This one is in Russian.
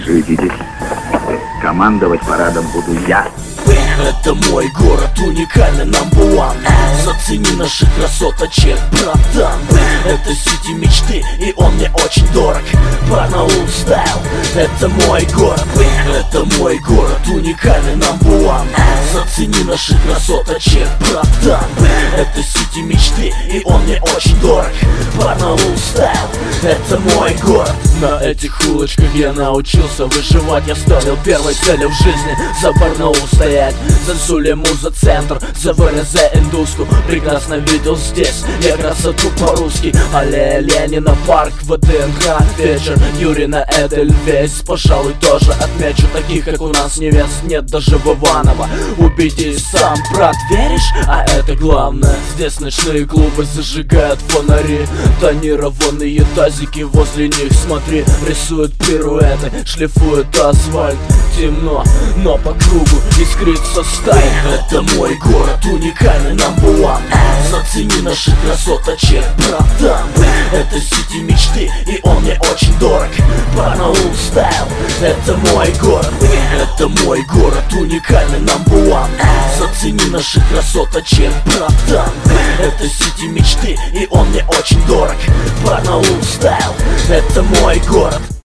жители. Командовать парадом буду я. Это мой город, уникальный number one. Зацени наши красоточек, братан. Это сити мечты, и он мне очень дорог. Барнаул стайл, это мой город. Это мой город, уникальный number one. Зацени наши красоточек, братан. Это сити мечты, и он мне очень дорог. Барнаул стайл, это мой город. На этих улочках я научился выживать. Я ставил первой целью в жизни за Барнаул стоять. За Сулему, за центр, за ВРЗ, за Индуску. Прекрасно видел здесь я красоту по-русски. Аллея Ленина, парк, ВДНХ, вечер Юрина, Эдельвейс. Пожалуй, тоже отмечу таких, как у нас невест нет даже в Иваново. Убедись сам, брат, веришь? А это главное. Здесь ночные клубы зажигают фонари. Тонированные тазики возле них, смотри, рисуют пируэты, шлифуют асфальт. Темно, но по кругу искрится сталь. Это мой город, уникальный number one. Зацени наши красоточек, братан. Это сити мечты, и он мне очень дорог. Барнаул стайл, это мой город. Это мой город, уникальный number one. Зацени наши красоточек, братан. Это сити мечты, и он мне очень дорог. Барнаул стайл, это мой город.